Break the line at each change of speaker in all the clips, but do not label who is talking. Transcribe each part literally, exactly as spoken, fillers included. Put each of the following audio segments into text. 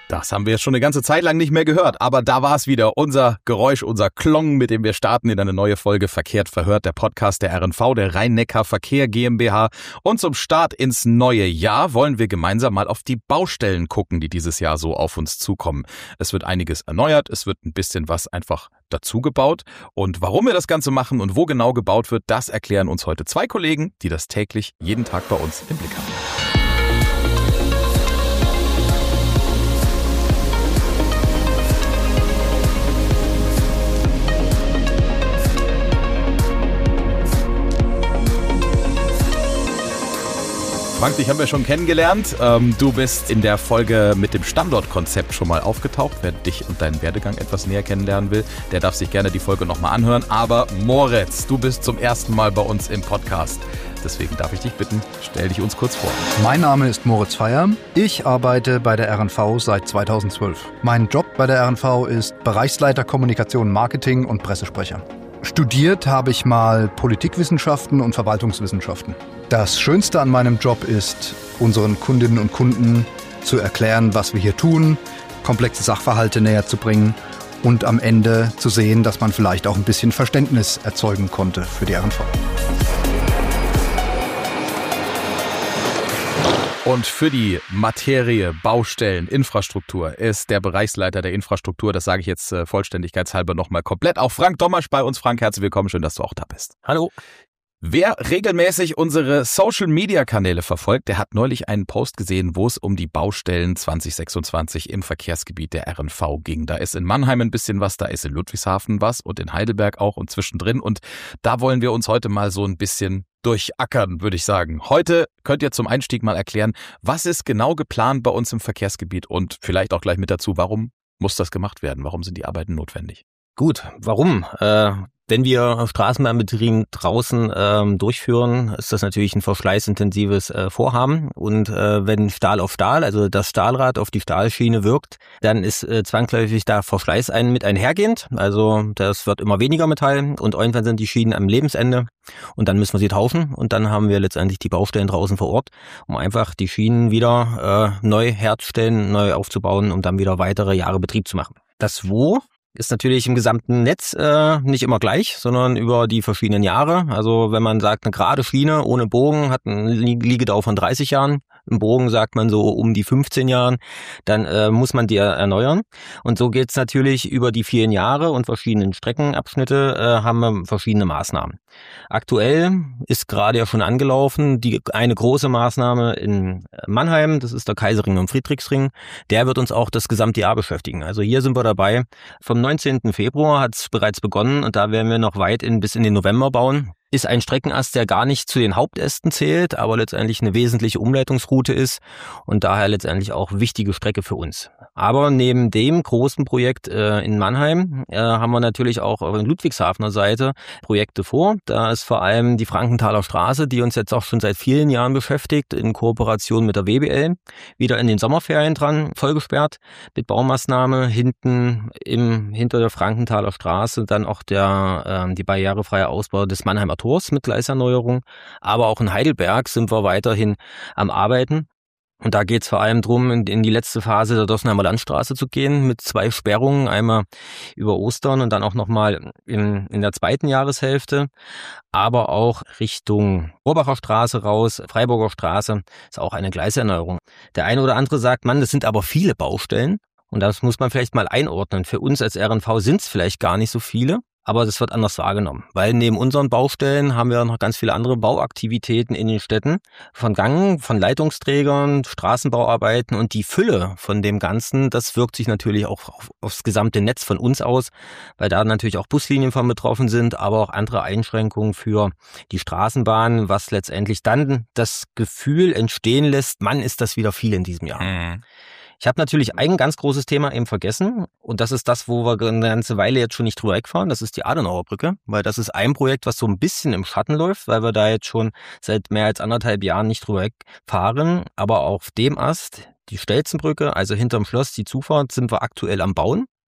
Das haben wir jetzt schon eine ganze Zeit lang nicht mehr gehört, aber da war es wieder, unser Geräusch, unser Klong, mit dem wir starten in eine neue Folge Verkehrt verhört, der Podcast der R N V, der Rhein-Neckar Verkehr GmbH. Und zum Start ins neue Jahr wollen wir gemeinsam mal auf die Baustellen gucken, die dieses Jahr so auf uns zukommen. Es wird einiges erneuert, es wird ein bisschen was einfach dazu gebaut. Und warum wir das Ganze machen und wo genau gebaut wird, das erklären uns heute zwei Kollegen, die das täglich jeden Tag bei uns im Blick haben. Frank, dich haben wir schon kennengelernt. Du bist in der Folge mit dem Standortkonzept schon mal aufgetaucht. Wer dich und deinen Werdegang etwas näher kennenlernen will, der darf sich gerne die Folge nochmal anhören. Aber Moritz, du bist zum ersten Mal bei uns im Podcast. Deswegen darf ich dich bitten, stell dich uns kurz vor.
Mein Name ist Moritz Feier. Ich arbeite bei der R N V seit zweitausendzwölf. Mein Job bei der R N V ist Bereichsleiter Kommunikation, Marketing und Pressesprecher. Studiert habe ich mal Politikwissenschaften und Verwaltungswissenschaften. Das Schönste an meinem Job ist, unseren Kundinnen und Kunden zu erklären, was wir hier tun, komplexe Sachverhalte näher zu bringen und am Ende zu sehen, dass man vielleicht auch ein bisschen Verständnis erzeugen konnte für die R N V.
Und für die Materie Baustellen, Infrastruktur ist der Bereichsleiter der Infrastruktur, das sage ich jetzt äh, vollständigkeitshalber nochmal komplett, auch Frank Domasch bei uns. Frank, herzlich willkommen, schön, dass du auch da bist.
Hallo.
Wer regelmäßig unsere Social-Media-Kanäle verfolgt, der hat neulich einen Post gesehen, wo es um die Baustellen zwanzig sechsundzwanzig im Verkehrsgebiet der R N V ging. Da ist in Mannheim ein bisschen was, da ist in Ludwigshafen was und in Heidelberg auch und zwischendrin. Und da wollen wir uns heute mal so ein bisschen durchackern, würde ich sagen. Heute könnt ihr zum Einstieg mal erklären, was ist genau geplant bei uns im Verkehrsgebiet und vielleicht auch gleich mit dazu, warum muss das gemacht werden? Warum sind die Arbeiten notwendig?
Gut, warum? Äh Wenn wir Straßenbahnbetrieb draußen ähm, durchführen, ist das natürlich ein verschleißintensives äh, Vorhaben. Und äh, wenn Stahl auf Stahl, also das Stahlrad auf die Stahlschiene wirkt, dann ist äh, zwangsläufig da Verschleiß ein, mit einhergehend. Also das wird immer weniger Metall und irgendwann sind die Schienen am Lebensende und dann müssen wir sie tauschen. Und dann haben wir letztendlich die Baustellen draußen vor Ort, um einfach die Schienen wieder äh, neu herzustellen, neu aufzubauen, um dann wieder weitere Jahre Betrieb zu machen. Das Wo ist natürlich im gesamten Netz äh, nicht immer gleich, sondern über die verschiedenen Jahre. Also wenn man sagt, eine gerade Schiene ohne Bogen hat eine Liegedauer von dreißig Jahren, im Bogen sagt man so um die fünfzehn Jahren, dann äh, muss man die erneuern. Und so geht's natürlich über die vielen Jahre und verschiedenen Streckenabschnitte äh, haben wir verschiedene Maßnahmen. Aktuell ist gerade ja schon angelaufen die eine große Maßnahme in Mannheim, das ist der Kaiserring und Friedrichsring. Der wird uns auch das gesamte Jahr beschäftigen. Also hier sind wir dabei. Vom neunzehnten Februar hat es bereits begonnen und da werden wir noch weit in bis in den November bauen. Ist ein Streckenast, der gar nicht zu den Hauptästen zählt, aber letztendlich eine wesentliche Umleitungsroute ist und daher letztendlich auch wichtige Strecke für uns. Aber neben dem großen Projekt äh, in Mannheim äh, haben wir natürlich auch auf der Ludwigshafener Seite Projekte vor. Da ist vor allem die Frankenthaler Straße, die uns jetzt auch schon seit vielen Jahren beschäftigt, in Kooperation mit der W B L, wieder in den Sommerferien dran, vollgesperrt mit Baumaßnahme. Hinten im hinter der Frankenthaler Straße dann auch der äh, die barrierefreie Ausbau des Mannheimer Tors mit Gleiserneuerung, aber auch in Heidelberg sind wir weiterhin am Arbeiten. Und da geht es vor allem darum, in, in die letzte Phase der Dossenheimer Landstraße zu gehen mit zwei Sperrungen, einmal über Ostern und dann auch nochmal in, in der zweiten Jahreshälfte, aber auch Richtung Rohrbacher Straße raus, Freiburger Straße, ist auch eine Gleiserneuerung. Der eine oder andere sagt, Mann, das sind aber viele Baustellen und das muss man vielleicht mal einordnen. Für uns als R N V sind es vielleicht gar nicht so viele. Aber das wird anders wahrgenommen, weil neben unseren Baustellen haben wir noch ganz viele andere Bauaktivitäten in den Städten. Von Gang, von Leitungsträgern, Straßenbauarbeiten und die Fülle von dem Ganzen, das wirkt sich natürlich auch auf, aufs gesamte Netz von uns aus, weil da natürlich auch Buslinien von betroffen sind, aber auch andere Einschränkungen für die Straßenbahn, was letztendlich dann das Gefühl entstehen lässt, Mann, ist das wieder viel in diesem Jahr. Mhm. Ich habe natürlich ein ganz großes Thema eben vergessen und das ist das, wo wir eine ganze Weile jetzt schon nicht drüber wegfahren, das ist die Adenauer Brücke, weil das ist ein Projekt, was so ein bisschen im Schatten läuft, weil wir da jetzt schon seit mehr als anderthalb Jahren nicht drüber wegfahren, aber auf dem Ast, die Stelzenbrücke, also hinterm Schloss, die Zufahrt, sind wir aktuell am Bauen.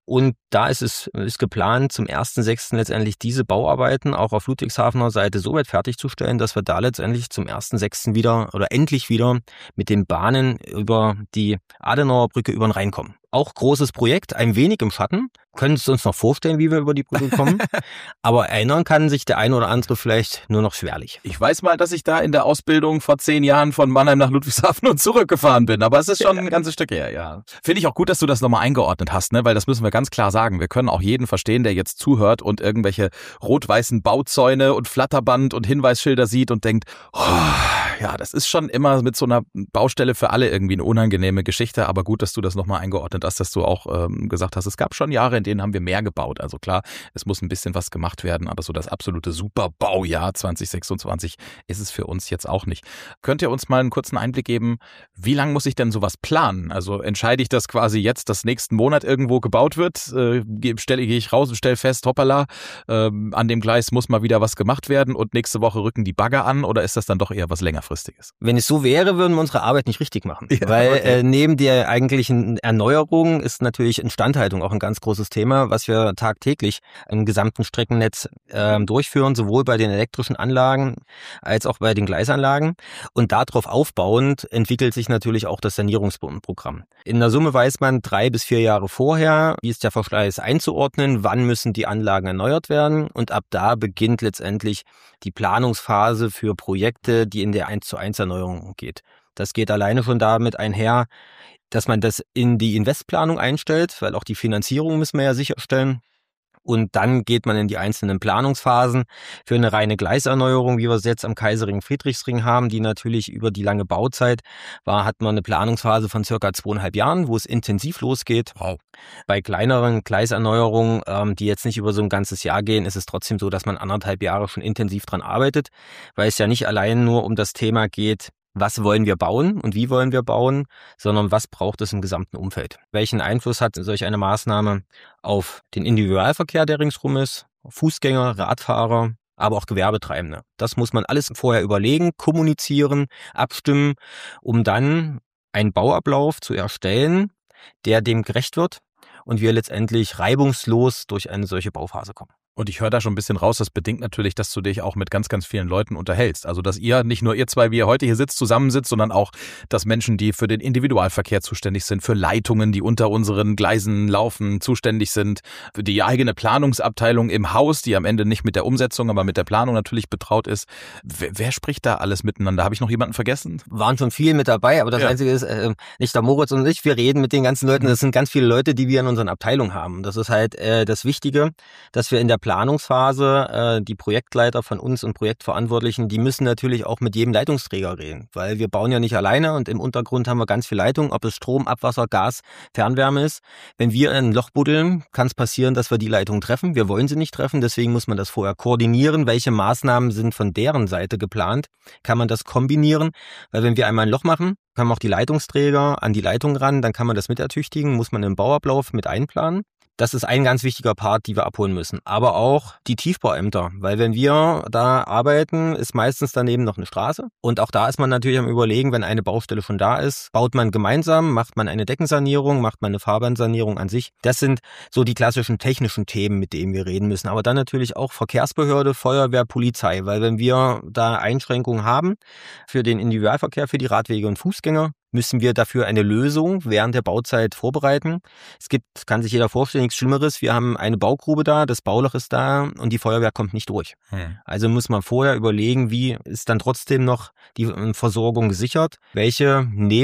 Und da ist es ist geplant, zum ersten sechsten letztendlich diese Bauarbeiten auch auf Ludwigshafener Seite so weit fertigzustellen, dass wir da letztendlich zum ersten sechsten wieder oder endlich wieder mit den Bahnen über die Adenauer Brücke über den Rhein kommen. Auch großes Projekt, ein wenig im Schatten. Können Sie uns noch vorstellen, wie wir über die Brücke kommen? Aber erinnern kann sich der eine oder andere vielleicht nur noch schwerlich.
Ich weiß mal, dass ich da in der Ausbildung vor zehn Jahren von Mannheim nach Ludwigshafen und zurückgefahren bin. Aber es ist schon ein ganzes Stück her, ja. Finde ich auch gut, dass du das nochmal eingeordnet hast, ne? Weil das müssen wir ganz klar sagen. Wir können auch jeden verstehen, der jetzt zuhört und irgendwelche rot-weißen Bauzäune und Flatterband und Hinweisschilder sieht und denkt, oh, ja, das ist schon immer mit so einer Baustelle für alle irgendwie eine unangenehme Geschichte. Aber gut, dass du das nochmal eingeordnet hast, dass du auch ähm, gesagt hast, es gab schon Jahre, in denen haben wir mehr gebaut. Also klar, es muss ein bisschen was gemacht werden, aber so das absolute Superbaujahr zwanzig sechsundzwanzig ist es für uns jetzt auch nicht. Könnt ihr uns mal einen kurzen Einblick geben, wie lange muss ich denn sowas planen? Also entscheide ich das quasi jetzt, dass nächsten Monat irgendwo gebaut wird, äh, stelle gehe ich raus und stelle fest, hoppala, äh, an dem Gleis muss mal wieder was gemacht werden und nächste Woche rücken die Bagger an, oder ist das dann doch eher was längerfristiges?
Wenn es so wäre, würden wir unsere Arbeit nicht richtig machen.
Ja,
weil
okay.
äh, neben der eigentlichen Erneuerung ist natürlich Instandhaltung auch ein ganz großes Thema, was wir tagtäglich im gesamten Streckennetz äh, durchführen, sowohl bei den elektrischen Anlagen als auch bei den Gleisanlagen. Und darauf aufbauend entwickelt sich natürlich auch das Sanierungsprogramm. In der Summe weiß man drei bis vier Jahre vorher, wie ist der Verschleiß einzuordnen, wann müssen die Anlagen erneuert werden, und ab da beginnt letztendlich die Planungsphase für Projekte, die in der eins zu eins Erneuerung geht. Das geht alleine schon damit einher, dass man das in die Investplanung einstellt, weil auch die Finanzierung müssen wir ja sicherstellen. Und dann geht man in die einzelnen Planungsphasen für eine reine Gleiserneuerung, wie wir es jetzt am Kaiserring-Friedrichsring haben, die natürlich über die lange Bauzeit war, hat man eine Planungsphase von circa zweieinhalb Jahren, wo es intensiv losgeht.
Wow.
Bei kleineren Gleiserneuerungen, ähm, die jetzt nicht über so ein ganzes Jahr gehen, ist es trotzdem so, dass man anderthalb Jahre schon intensiv dran arbeitet, weil es ja nicht allein nur um das Thema geht, was wollen wir bauen und wie wollen wir bauen, sondern was braucht es im gesamten Umfeld? Welchen Einfluss hat solch eine Maßnahme auf den Individualverkehr, der ringsrum ist, Fußgänger, Radfahrer, aber auch Gewerbetreibende? Das muss man alles vorher überlegen, kommunizieren, abstimmen, um dann einen Bauablauf zu erstellen, der dem gerecht wird und wir letztendlich reibungslos durch eine solche Bauphase kommen.
Und ich höre da schon ein bisschen raus, das bedingt natürlich, dass du dich auch mit ganz, ganz vielen Leuten unterhältst. Also, dass ihr, nicht nur ihr zwei, wie ihr heute hier sitzt, zusammensitzt, sondern auch, dass Menschen, die für den Individualverkehr zuständig sind, für Leitungen, die unter unseren Gleisen laufen, zuständig sind, für die eigene Planungsabteilung im Haus, die am Ende nicht mit der Umsetzung, aber mit der Planung natürlich betraut ist. Wer, wer spricht da alles miteinander? Habe ich noch jemanden vergessen?
Waren schon viele mit dabei, aber das
Ja.
Einzige ist, äh, nicht der Moritz und ich, wir reden mit den ganzen Leuten. Das sind ganz viele Leute, die wir in unseren Abteilungen haben. Das ist halt äh, das Wichtige, dass wir in der Planungsphase, äh, die Projektleiter von uns und Projektverantwortlichen, die müssen natürlich auch mit jedem Leitungsträger reden, weil wir bauen ja nicht alleine und im Untergrund haben wir ganz viel Leitung, ob es Strom, Abwasser, Gas, Fernwärme ist. Wenn wir ein Loch buddeln, kann es passieren, dass wir die Leitung treffen. Wir wollen sie nicht treffen, deswegen muss man das vorher koordinieren. Welche Maßnahmen sind von deren Seite geplant? Kann man das kombinieren? Weil wenn wir einmal ein Loch machen, können wir auch die Leitungsträger an die Leitung ran, dann kann man das mit ertüchtigen, muss man im Bauablauf mit einplanen. Das ist ein ganz wichtiger Part, die wir abholen müssen. Aber auch die Tiefbauämter, weil wenn wir da arbeiten, ist meistens daneben noch eine Straße. Und auch da ist man natürlich am Überlegen, wenn eine Baustelle schon da ist, baut man gemeinsam, macht man eine Deckensanierung, macht man eine Fahrbahnsanierung an sich. Das sind so die klassischen technischen Themen, mit denen wir reden müssen. Aber dann natürlich auch Verkehrsbehörde, Feuerwehr, Polizei, weil wenn wir da Einschränkungen haben für den Individualverkehr, für die Radwege und Fußgänger, müssen wir dafür eine Lösung während der Bauzeit vorbereiten. Es gibt, kann sich jeder vorstellen, nichts Schlimmeres. Wir haben eine Baugrube da, das Bauloch ist da und die Feuerwehr kommt nicht durch. Hm. Also muss man vorher überlegen, wie ist dann trotzdem noch die Versorgung gesichert? Welche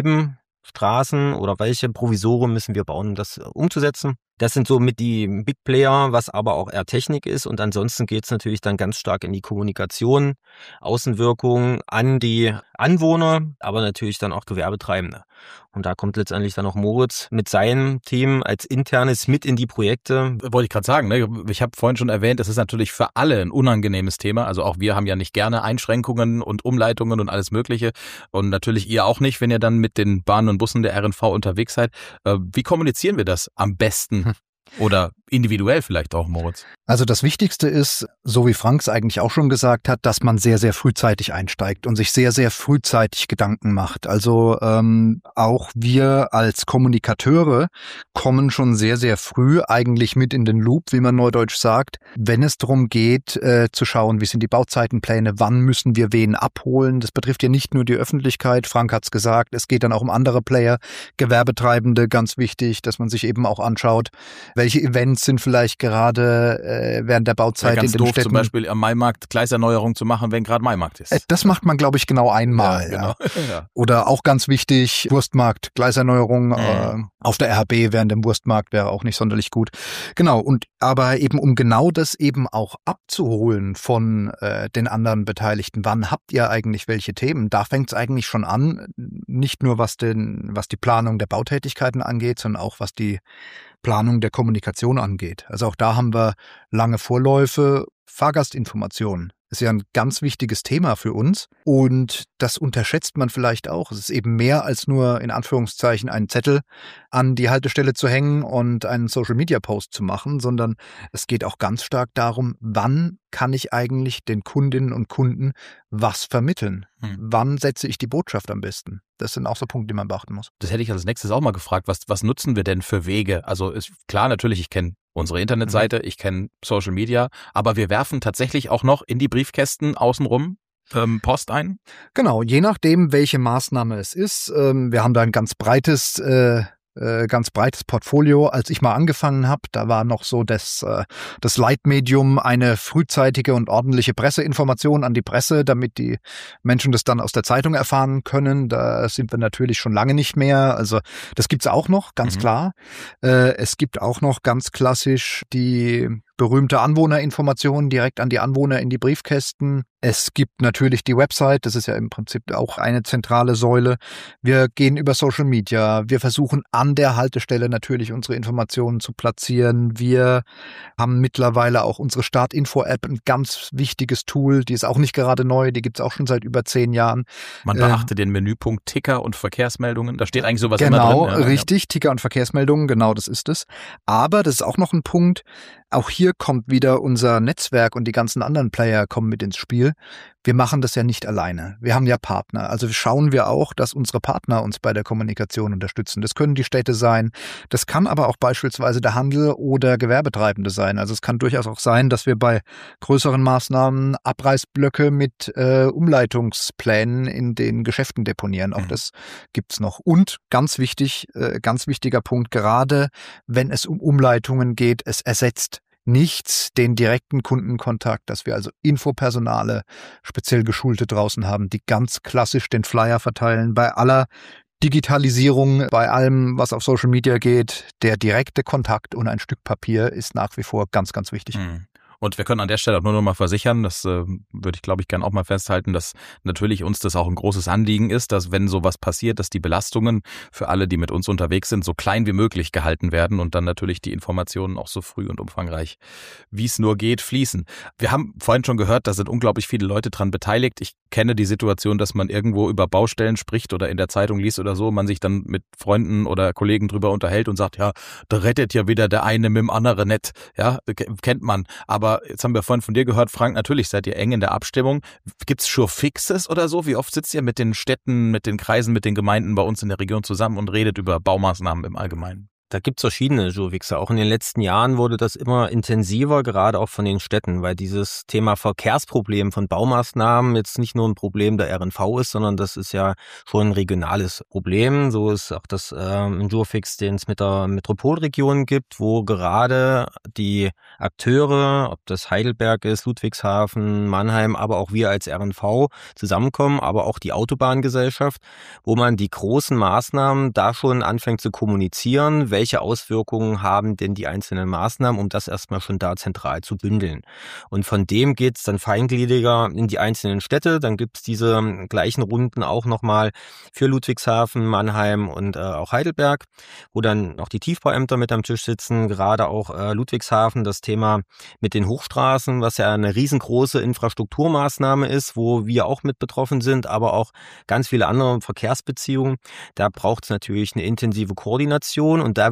Nebenstraßen oder welche Provisorien müssen wir bauen, um das umzusetzen? Das sind so mit die Big Player, was aber auch eher Technik ist. Und ansonsten geht es natürlich dann ganz stark in die Kommunikation, Außenwirkung an die Anwohner, aber natürlich dann auch Gewerbetreibende. Und da kommt letztendlich dann auch Moritz mit seinem Team als internes mit in die Projekte.
Wollte ich gerade sagen, ne? Ich habe vorhin schon erwähnt, es ist natürlich für alle ein unangenehmes Thema. Also auch wir haben ja nicht gerne Einschränkungen und Umleitungen und alles Mögliche. Und natürlich ihr auch nicht, wenn ihr dann mit den Bahnen und Bussen der R N V unterwegs seid. Wie kommunizieren wir das am besten Oder individuell vielleicht auch, Moritz?
Also das Wichtigste ist, so wie Frank es eigentlich auch schon gesagt hat, dass man sehr, sehr frühzeitig einsteigt und sich sehr, sehr frühzeitig Gedanken macht. Also ähm, auch wir als Kommunikateure kommen schon sehr, sehr früh eigentlich mit in den Loop, wie man neudeutsch sagt, wenn es darum geht, äh, zu schauen, wie sind die Bauzeitenpläne, wann müssen wir wen abholen. Das betrifft ja nicht nur die Öffentlichkeit, Frank hat es gesagt, es geht dann auch um andere Player, Gewerbetreibende, ganz wichtig, dass man sich eben auch anschaut, welche Events sind vielleicht gerade äh, während der Bauzeit
ja, ganz
in den
doof,
Städten.
Zum Beispiel am Maimarkt Gleiserneuerung zu machen, wenn gerade Maimarkt ist.
Äh, das macht man, glaube ich, genau einmal.
Ja, genau.
Ja.
Ja.
Oder auch ganz wichtig, Wurstmarkt, Gleiserneuerung
Mhm.
äh, auf der R H B während dem Wurstmarkt wäre auch nicht sonderlich gut. Genau, und aber eben um genau das eben auch abzuholen von äh, den anderen Beteiligten, wann habt ihr eigentlich welche Themen? Da fängt es eigentlich schon an, nicht nur was den, was die Planung der Bautätigkeiten angeht, sondern auch was die Planung der Kommunikation angeht. Also auch da haben wir lange Vorläufe, Fahrgastinformationen. Ist ja ein ganz wichtiges Thema für uns und das unterschätzt man vielleicht auch. Es ist eben mehr als nur in Anführungszeichen einen Zettel an die Haltestelle zu hängen und einen Social-Media-Post zu machen, sondern es geht auch ganz stark darum, wann kann ich eigentlich den Kundinnen und Kunden was vermitteln? Hm. Wann setze ich die Botschaft am besten? Das sind auch so Punkte, die man beachten muss.
Das hätte ich als nächstes auch mal gefragt. Was, was nutzen wir denn für Wege? Also ist klar, natürlich, ich kenne unsere Internetseite, mhm. ich kenne Social Media, aber wir werfen tatsächlich auch noch in die Briefkästen außenrum ähm, Post ein?
Genau, je nachdem, welche Maßnahme es ist. Ähm, wir haben da ein ganz breites äh, Äh, ganz breites Portfolio. Als ich mal angefangen habe, da war noch so das, äh, das Leitmedium eine frühzeitige und ordentliche Presseinformation an die Presse, damit die Menschen das dann aus der Zeitung erfahren können. Da sind wir natürlich schon lange nicht mehr. Also das gibt's auch noch, ganz mhm. klar. Äh, es gibt auch noch ganz klassisch die berühmte Anwohnerinformation direkt an die Anwohner in die Briefkästen. Es gibt natürlich die Website, das ist ja im Prinzip auch eine zentrale Säule. Wir gehen über Social Media, wir versuchen an der Haltestelle natürlich unsere Informationen zu platzieren. Wir haben mittlerweile auch unsere Startinfo-App, ein ganz wichtiges Tool, die ist auch nicht gerade neu, die gibt es auch schon seit über zehn Jahren.
Man beachte äh, den Menüpunkt Ticker und Verkehrsmeldungen, da steht eigentlich sowas
genau,
immer drin.
Genau, ja, richtig, ja. Ticker und Verkehrsmeldungen, genau das ist es. Aber das ist auch noch ein Punkt, auch hier kommt wieder unser Netzwerk und die ganzen anderen Player kommen mit ins Spiel. Wir machen das ja nicht alleine. Wir haben ja Partner. Also schauen wir auch, dass unsere Partner uns bei der Kommunikation unterstützen. Das können die Städte sein. Das kann aber auch beispielsweise der Handel oder Gewerbetreibende sein. Also es kann durchaus auch sein, dass wir bei größeren Maßnahmen Abreißblöcke mit äh, Umleitungsplänen in den Geschäften deponieren. Auch mhm. das gibt's noch. Und ganz wichtig, äh, ganz wichtiger Punkt, gerade wenn es um Umleitungen geht, es ersetzt nichts den direkten Kundenkontakt, dass wir also Infopersonale, speziell Geschulte draußen haben, die ganz klassisch den Flyer verteilen. Bei aller Digitalisierung, bei allem, was auf Social Media geht, der direkte Kontakt und ein Stück Papier ist nach wie vor ganz, ganz wichtig.
Mhm. Und wir können an der Stelle auch nur noch mal versichern, das äh, würde ich glaube ich gerne auch mal festhalten, dass natürlich uns das auch ein großes Anliegen ist, dass wenn sowas passiert, dass die Belastungen für alle, die mit uns unterwegs sind, so klein wie möglich gehalten werden und dann natürlich die Informationen auch so früh und umfangreich, wie es nur geht, fließen. Wir haben vorhin schon gehört, da sind unglaublich viele Leute dran beteiligt. Ich kenne die Situation, dass man irgendwo über Baustellen spricht oder in der Zeitung liest oder so, man sich dann mit Freunden oder Kollegen drüber unterhält und sagt, ja, da rettet ja wieder der eine mit dem anderen nicht. Ja, kennt man. Aber jetzt haben wir vorhin von dir gehört, Frank, natürlich seid ihr eng in der Abstimmung. Gibt's Sure Fixes oder so? Wie oft sitzt ihr mit den Städten, mit den Kreisen, mit den Gemeinden bei uns in der Region zusammen und redet über Baumaßnahmen im Allgemeinen?
Da gibt's verschiedene Sure-Fixer. Auch in den letzten Jahren wurde das immer intensiver, gerade auch von den Städten, weil dieses Thema Verkehrsproblem von Baumaßnahmen jetzt nicht nur ein Problem der R N V ist, sondern das ist ja schon ein regionales Problem. So ist auch das ähm, ein Sure-Fix, den es mit der Metropolregion gibt, wo gerade die Akteure, ob das Heidelberg ist, Ludwigshafen, Mannheim, aber auch wir als R N V zusammenkommen, aber auch die Autobahngesellschaft, wo man die großen Maßnahmen da schon anfängt zu kommunizieren, welche Auswirkungen haben denn die einzelnen Maßnahmen, um das erstmal schon da zentral zu bündeln. Und von dem geht's dann feingliediger in die einzelnen Städte. Dann gibt's diese gleichen Runden auch nochmal für Ludwigshafen, Mannheim und äh, auch Heidelberg, wo dann auch die Tiefbauämter mit am Tisch sitzen. Gerade auch äh, Ludwigshafen, das Thema mit den Hochstraßen, was ja eine riesengroße Infrastrukturmaßnahme ist, wo wir auch mit betroffen sind, aber auch ganz viele andere Verkehrsbeziehungen. Da braucht's natürlich eine intensive Koordination und da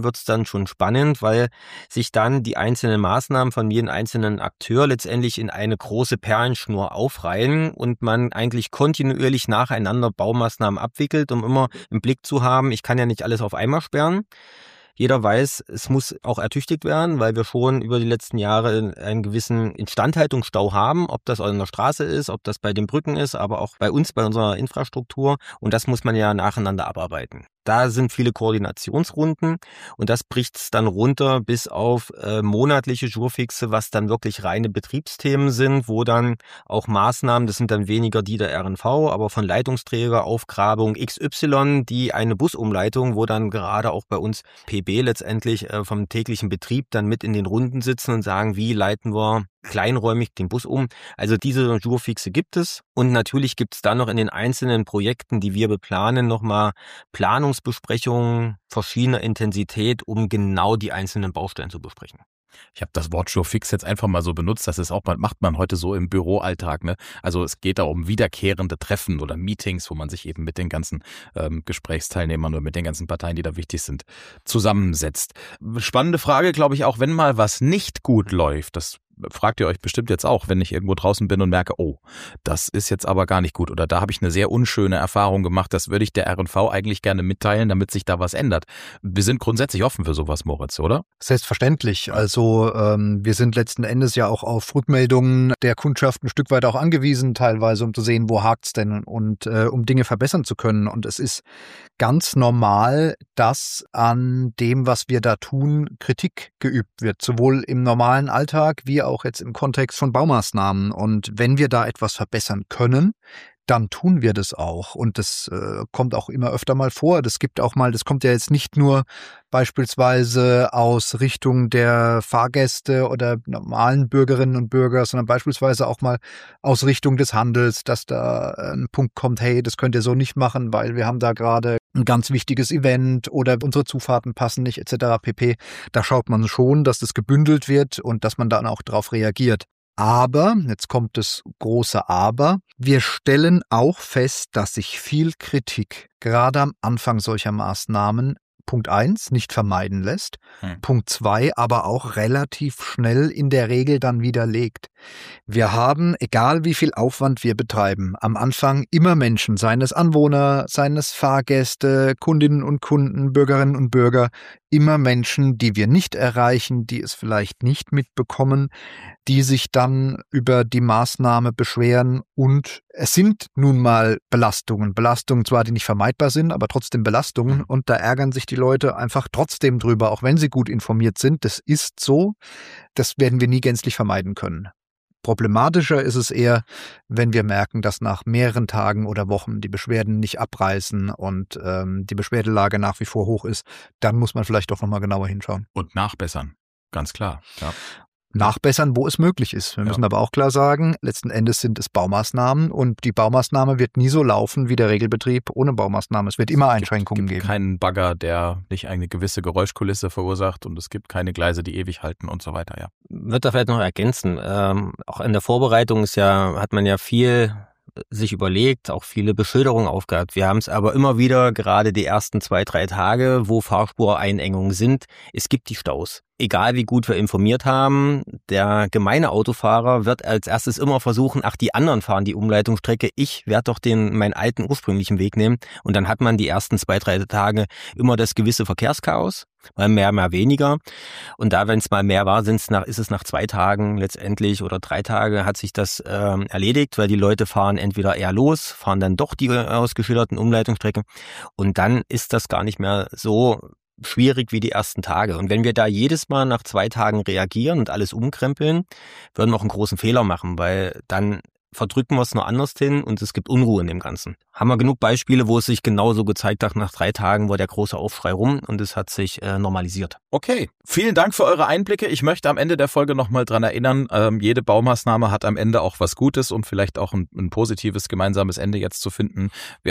da wird's dann schon spannend, weil sich dann die einzelnen Maßnahmen von jedem einzelnen Akteur letztendlich in eine große Perlenschnur aufreihen und man eigentlich kontinuierlich nacheinander Baumaßnahmen abwickelt, um immer im Blick zu haben, ich kann ja nicht alles auf einmal sperren. Jeder weiß, es muss auch ertüchtigt werden, weil wir schon über die letzten Jahre einen gewissen Instandhaltungsstau haben, ob das an der Straße ist, ob das bei den Brücken ist, aber auch bei uns, bei unserer Infrastruktur. Und das muss man ja nacheinander abarbeiten. Da sind viele Koordinationsrunden und das bricht es dann runter bis auf äh, monatliche Jourfixe, was dann wirklich reine Betriebsthemen sind, wo dann auch Maßnahmen, das sind dann weniger die der R N V, aber von Leitungsträger, Aufgrabung X Y, die eine Busumleitung, wo dann gerade auch bei uns P B letztendlich äh, vom täglichen Betrieb dann mit in den Runden sitzen und sagen, wie leiten wir kleinräumig den Bus um. Also diese Jourfixe gibt es und natürlich gibt es dann noch in den einzelnen Projekten, die wir beplanen, nochmal Planungsbesprechungen verschiedener Intensität, um genau die einzelnen Baustellen zu besprechen.
Ich habe das Wort Jourfix jetzt einfach mal so benutzt, das ist auch, macht man heute so im Büroalltag, ne? Also es geht da um wiederkehrende Treffen oder Meetings, wo man sich eben mit den ganzen ähm, Gesprächsteilnehmern oder mit den ganzen Parteien, die da wichtig sind, zusammensetzt. Spannende Frage, glaube ich, auch wenn mal was nicht gut läuft, das fragt ihr euch bestimmt jetzt auch, wenn ich irgendwo draußen bin und merke, oh, das ist jetzt aber gar nicht gut oder da habe ich eine sehr unschöne Erfahrung gemacht, das würde ich der R N V eigentlich gerne mitteilen, damit sich da was ändert. Wir sind grundsätzlich offen für sowas, Moritz, oder?
Selbstverständlich. Also ähm, wir sind letzten Endes ja auch auf Rückmeldungen der Kundschaft ein Stück weit auch angewiesen, teilweise, um zu sehen, wo hakt's denn und äh, um Dinge verbessern zu können. Und es ist ganz normal, dass an dem, was wir da tun, Kritik geübt wird, sowohl im normalen Alltag wie auch jetzt im Kontext von Baumaßnahmen. Und wenn wir da etwas verbessern können, dann tun wir das auch. Und das äh, kommt auch immer öfter mal vor. Das gibt auch mal, das kommt ja jetzt nicht nur beispielsweise aus Richtung der Fahrgäste oder normalen Bürgerinnen und Bürger, sondern beispielsweise auch mal aus Richtung des Handels, dass da ein Punkt kommt, hey, das könnt ihr so nicht machen, weil wir haben da gerade ein ganz wichtiges Event oder unsere Zufahrten passen nicht et cetera pp. Da schaut man schon, dass das gebündelt wird und dass man dann auch darauf reagiert. Aber, jetzt kommt das große Aber, wir stellen auch fest, dass sich viel Kritik gerade am Anfang solcher Maßnahmen Punkt eins nicht vermeiden lässt, hm. Punkt zwei aber auch relativ schnell in der Regel dann widerlegt. Wir haben, egal wie viel Aufwand wir betreiben, am Anfang immer Menschen, seien es Anwohner, seien es Fahrgäste, Kundinnen und Kunden, Bürgerinnen und Bürger, immer Menschen, die wir nicht erreichen, die es vielleicht nicht mitbekommen, die sich dann über die Maßnahme beschweren und es sind nun mal Belastungen. Belastungen zwar, die nicht vermeidbar sind, aber trotzdem Belastungen und da ärgern sich die Leute einfach trotzdem drüber, auch wenn sie gut informiert sind. Das ist so, das werden wir nie gänzlich vermeiden können. Problematischer ist es eher, wenn wir merken, dass nach mehreren Tagen oder Wochen die Beschwerden nicht abreißen und ähm, die Beschwerdelage nach wie vor hoch ist, dann muss man vielleicht doch nochmal genauer hinschauen.
Und nachbessern, ganz klar. Ja.
Nachbessern, wo es möglich ist. Wir müssen ja. aber auch klar sagen, letzten Endes sind es Baumaßnahmen und die Baumaßnahme wird nie so laufen wie der Regelbetrieb ohne Baumaßnahme. Es wird immer es Einschränkungen
gibt, gibt
geben.
Keinen Bagger, der nicht eine gewisse Geräuschkulisse verursacht und es gibt keine Gleise, die ewig halten und so weiter. Ja.
Wird da vielleicht noch ergänzen. Ähm, auch in der Vorbereitung ist ja, hat man ja viel sich überlegt, auch viele Beschilderungen aufgehabt. Wir haben es aber immer wieder, gerade die ersten zwei, drei Tage, wo Fahrspureinengungen sind, es gibt die Staus. Egal wie gut wir informiert haben, der gemeine Autofahrer wird als erstes immer versuchen, ach, die anderen fahren die Umleitungsstrecke, ich werde doch den meinen alten ursprünglichen Weg nehmen. Und dann hat man die ersten zwei, drei Tage immer das gewisse Verkehrschaos, mal mehr, mehr weniger. Und da, wenn es mal mehr war, sind's nach, ist es nach zwei Tagen letztendlich oder drei Tage hat sich das äh, erledigt, weil die Leute fahren entweder eher los, fahren dann doch die ausgeschilderten Umleitungsstrecken und dann ist das gar nicht mehr so schwierig wie die ersten Tage. Und wenn wir da jedes Mal nach zwei Tagen reagieren und alles umkrempeln, würden wir auch einen großen Fehler machen, weil dann verdrücken wir es nur anders hin und es gibt Unruhe in dem Ganzen. Haben wir genug Beispiele, wo es sich genauso gezeigt hat, nach drei Tagen war der große Aufschrei rum und es hat sich äh, normalisiert.
Okay, vielen Dank für eure Einblicke. Ich möchte am Ende der Folge nochmal dran erinnern, ähm, jede Baumaßnahme hat am Ende auch was Gutes, um vielleicht auch ein, ein positives gemeinsames Ende jetzt zu finden. Wir haben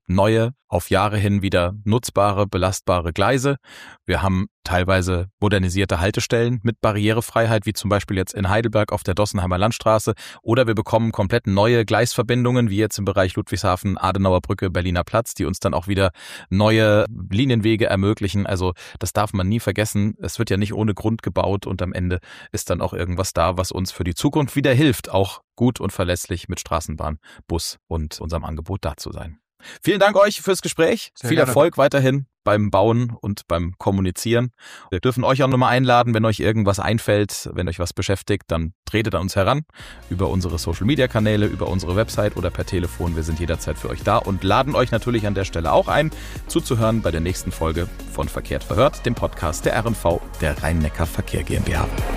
neue, auf Jahre hin wieder nutzbare, belastbare Gleise. Wir haben teilweise modernisierte Haltestellen mit Barrierefreiheit, wie zum Beispiel jetzt in Heidelberg auf der Dossenheimer Landstraße. Oder wir bekommen komplett neue Gleisverbindungen, wie jetzt im Bereich Ludwigshafen, Adenauer Brücke, Berliner Platz, die uns dann auch wieder neue Linienwege ermöglichen. Also das darf man nie vergessen. Es wird ja nicht ohne Grund gebaut und am Ende ist dann auch irgendwas da, was uns für die Zukunft wieder hilft, auch gut und verlässlich mit Straßenbahn, Bus und unserem Angebot da zu sein. Vielen Dank euch fürs Gespräch. Sehr Viel gerne. Erfolg weiterhin beim Bauen und beim Kommunizieren. Wir dürfen euch auch nochmal einladen, wenn euch irgendwas einfällt, wenn euch was beschäftigt, dann tretet an uns heran über unsere Social-Media-Kanäle, über unsere Website oder per Telefon. Wir sind jederzeit für euch da und laden euch natürlich an der Stelle auch ein, zuzuhören bei der nächsten Folge von Verkehrt verhört, dem Podcast der R N V, der Rhein-Neckar Verkehr GmbH.